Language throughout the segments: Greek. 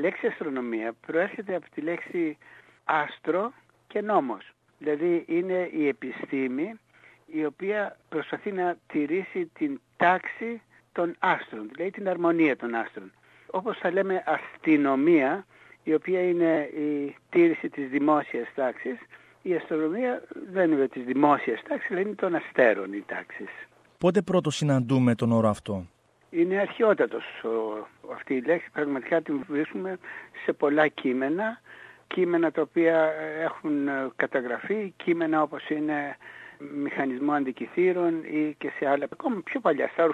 λέξη αστρονομία προέρχεται από τη λέξη άστρο και νόμος. Δηλαδή είναι η επιστήμη η οποία προσπαθεί να τηρήσει την τάξη των άστρων, δηλαδή την αρμονία των άστρων. Όπως θα λέμε αστυνομία, η οποία είναι η τήρηση της δημόσιας τάξης, η αστρονομία δεν είναι της δημόσιας τάξης, αλλά είναι των αστέρων οι τάξεις. Πότε πρώτο συναντούμε τον όρο αυτό? Είναι αρχαιότατος αυτή η λέξη, πραγματικά την βρίσκουμε σε πολλά κείμενα τα οποία έχουν καταγραφεί, κείμενα όπως είναι μηχανισμό αντικειθήρων ή και σε άλλα, ακόμα πιο παλιά, στα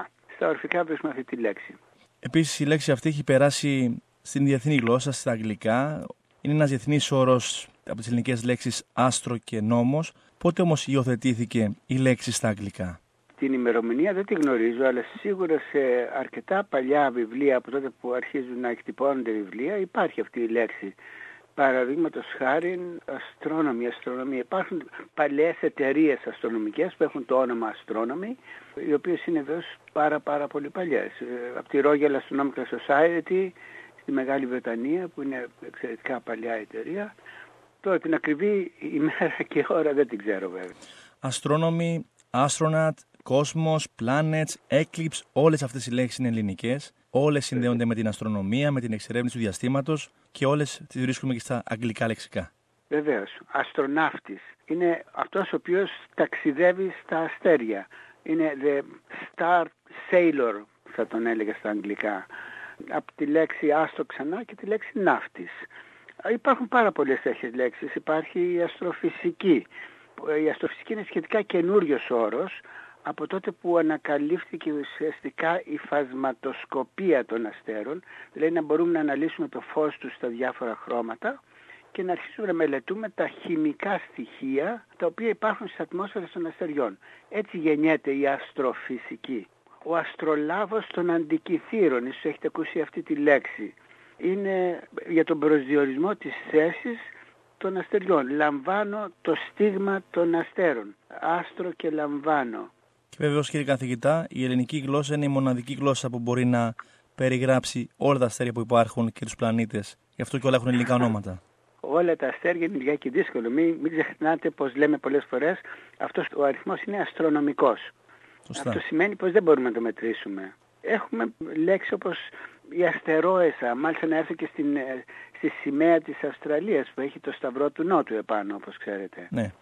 ορφικά βρίσκουμε αυτή τη λέξη. Επίσης η λέξη αυτή έχει περάσει στην διεθνή γλώσσα, στα αγγλικά. Είναι ένας διεθνής όρος από τις ελληνικές λέξεις άστρο και νόμος. Πότε όμως υιοθετήθηκε η λέξη στα αγγλικά? Την ημερομηνία δεν τη γνωρίζω, αλλά σίγουρα σε αρκετά παλιά βιβλία, από τότε που αρχίζουν να εκτυπώνονται βιβλία, υπάρχει αυτή η λέξη. Παραδείγματος χάρη αστρονομία. Υπάρχουν παλιές εταιρείες αστρονομικές που έχουν το όνομα Astronomy, οι οποίες είναι βέβαια πάρα πολύ παλιές. Από τη Royal Astronomical Society στη Μεγάλη Βρετανία, που είναι εξαιρετικά παλιά εταιρεία. Τώρα την ακριβή ημέρα και ώρα δεν την ξέρω βέβαια. Astronomy, Astronaut, Cosmos, Planets, Eclipse, όλες αυτές οι λέξεις είναι ελληνικές. Όλες συνδέονται με την αστρονομία, με την εξερεύνηση του διαστήματος και όλες τις βρίσκουμε και στα αγγλικά λεξικά. Βεβαίως. Αστροναύτης είναι αυτός ο οποίος ταξιδεύει στα αστέρια. Είναι the star sailor, θα τον έλεγα στα αγγλικά. Από τη λέξη άστρο ξανά και τη λέξη ναύτης. Υπάρχουν πάρα πολλές τέτοιες λέξεις. Υπάρχει η αστροφυσική. Η αστροφυσική είναι σχετικά καινούριος όρος, από τότε που ανακαλύφθηκε ουσιαστικά η φασματοσκοπία των αστέρων, δηλαδή να μπορούμε να αναλύσουμε το φως τους στα διάφορα χρώματα και να αρχίσουμε να μελετούμε τα χημικά στοιχεία τα οποία υπάρχουν στις ατμόσφαιρες των αστεριών. Έτσι γεννιέται η αστροφυσική. Ο αστρολάβος των αντικειθήρων, ίσως έχετε ακούσει αυτή τη λέξη, είναι για τον προσδιορισμό της θέσης των αστεριών. Λαμβάνω το στίγμα των αστέρων. Άστρο και λαμβάνω. Και βεβαίως, κύριε καθηγητά, η ελληνική γλώσσα είναι η μοναδική γλώσσα που μπορεί να περιγράψει όλα τα αστέρια που υπάρχουν και τους πλανήτες. Γι' αυτό και όλα έχουν ελληνικά ονόματα. Όλα τα αστέρια είναι λιγάκι δύσκολο. Μην ξεχνάτε πως λέμε πολλές φορές, αυτός ο αριθμός είναι αστρονομικός. Σωστά. Αυτό σημαίνει πως δεν μπορούμε να το μετρήσουμε. Έχουμε λέξεις όπως η αστερόεσα, μάλιστα να έρθει και στη σημαία της Αυστραλίας που έχει το σταυρό του Νότου επάνω, όπως ξέρετε. Ναι.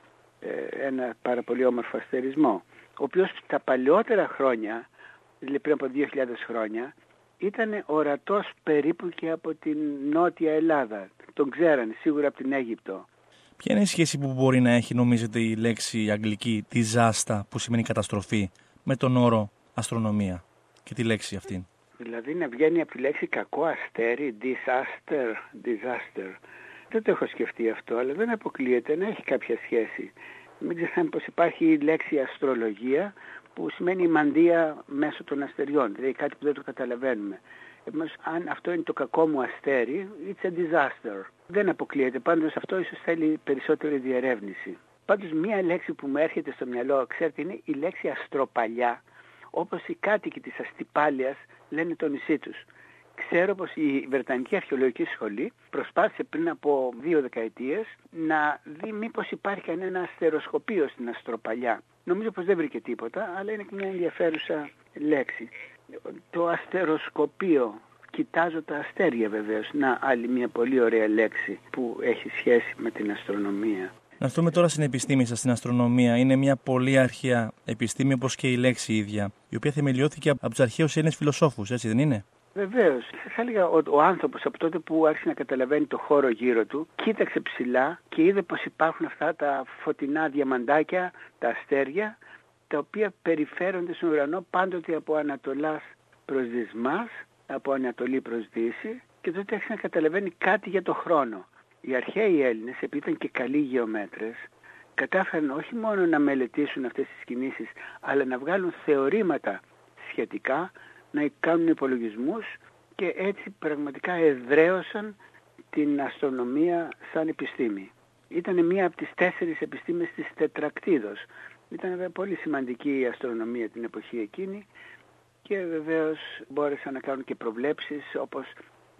Ένα πάρα πολύ όμορφο αστερισμό, ο οποίος τα παλαιότερα χρόνια, δηλαδή πριν από 2.000 χρόνια, ήταν ορατός περίπου και από την Νότια Ελλάδα. Τον ξέρανε σίγουρα από την Αίγυπτο. Ποια είναι η σχέση που μπορεί να έχει, νομίζετε, η λέξη αγγλική disaster, που σημαίνει καταστροφή, με τον όρο αστρονομία και τη λέξη αυτή? Δηλαδή να βγαίνει από τη λέξη κακό αστέρι, disaster. Δεν το έχω σκεφτεί αυτό, αλλά δεν αποκλείεται να έχει κάποια σχέση. Μην ξεχνάμε πως υπάρχει η λέξη αστρολογία, που σημαίνει η μαντεία μέσω των αστεριών, δηλαδή κάτι που δεν το καταλαβαίνουμε. Επομένως, αν αυτό είναι το κακό μου αστέρι, it's a disaster. Δεν αποκλείεται, πάντως αυτό ίσως θέλει περισσότερη διερεύνηση. Πάντως μία λέξη που μου έρχεται στο μυαλό, ξέρετε, είναι η λέξη αστροπαλιά, όπως οι κάτοικοι της Αστυπάλειας λένε το νησί τους. Ξέρω πως η Βρετανική Αρχαιολογική Σχολή προσπάθησε πριν από 2 δεκαετίες να δει μήπως υπάρχει κανένα αστεροσκοπείο στην Αστροπαλιά. Νομίζω πως δεν βρήκε τίποτα, αλλά είναι και μια ενδιαφέρουσα λέξη. Το αστεροσκοπείο, κοιτάζω τα αστέρια βεβαίως, άλλη μια πολύ ωραία λέξη που έχει σχέση με την αστρονομία. Να έρθουμε τώρα στην επιστήμη σας, στην αστρονομία. Είναι μια πολύ αρχαία επιστήμη, όπως και η λέξη ίδια, η οποία θεμελιώθηκε από τους αρχαίους Έλληνες φιλοσόφους, έτσι δεν είναι? Βεβαίως. Θα έλεγα ο άνθρωπος από τότε που άρχισε να καταλαβαίνει το χώρο γύρω του, κοίταξε ψηλά και είδε πως υπάρχουν αυτά τα φωτεινά διαμαντάκια, τα αστέρια, τα οποία περιφέρονται στον ουρανό πάντοτε από Ανατολάς προς Δυσμάς, από Ανατολή προς Δύση, και τότε άρχισε να καταλαβαίνει κάτι για το χρόνο. Οι αρχαίοι Έλληνες, επειδή ήταν και καλοί γεωμέτρες, κατάφεραν όχι μόνο να μελετήσουν αυτές τις κινήσεις, αλλά να βγάλουν θεωρήματα σχετικά, να κάνουν υπολογισμούς και έτσι πραγματικά εδραίωσαν την αστρονομία σαν επιστήμη. Ήταν μία από τις 4 επιστήμες της τετρακτίδος. Ήταν βέβαια πολύ σημαντική η αστρονομία την εποχή εκείνη και βεβαίως μπόρεσαν να κάνουν και προβλέψεις όπως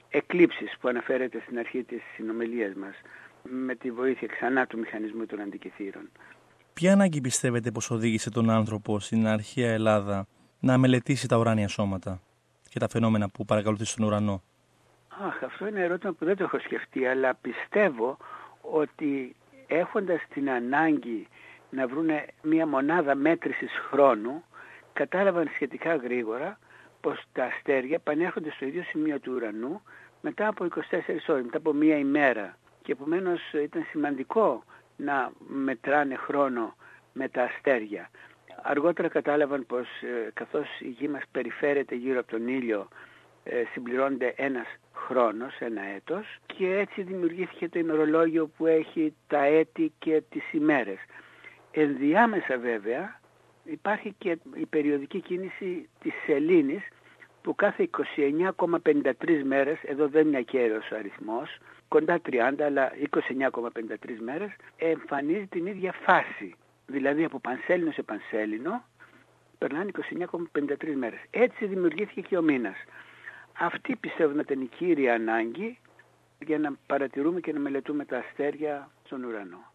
εκλήψεις που αναφέρεται στην αρχή της συνομιλίας μας, με τη βοήθεια ξανά του μηχανισμού των αντικειθήρων. Ποια ανάγκη πιστεύετε πως οδήγησε τον άνθρωπο στην αρχαία Ελλάδα να μελετήσει τα ουράνια σώματα και τα φαινόμενα που παρακολουθεί στον ουρανό? Αυτό είναι ερώτημα που δεν το έχω σκεφτεί, αλλά πιστεύω ότι έχοντας την ανάγκη να βρουνε μια μονάδα μέτρησης χρόνου, κατάλαβαν σχετικά γρήγορα πως τα αστέρια επανέρχονται στο ίδιο σημείο του ουρανού μετά από 24 ώρες, μετά από μία ημέρα. Και επομένως ήταν σημαντικό να μετράνε χρόνο με τα αστέρια. Αργότερα κατάλαβαν πως καθώς η γη μας περιφέρεται γύρω από τον ήλιο, συμπληρώνεται ένας χρόνος, ένα έτος, και έτσι δημιουργήθηκε το ημερολόγιο που έχει τα έτη και τις ημέρες. Ενδιάμεσα βέβαια υπάρχει και η περιοδική κίνηση της σελήνης, που κάθε 29,53 μέρες, εδώ δεν είναι ακέραιος ο αριθμός, κοντά 30 αλλά 29,53 μέρες, εμφανίζει την ίδια φάση. Δηλαδή από πανσέλινο σε πανσέλινο περνάνε 29,53 μέρες. Έτσι δημιουργήθηκε και ο μήνας. Αυτή πιστεύω να ήταν η κύρια ανάγκη για να παρατηρούμε και να μελετούμε τα αστέρια στον ουρανό.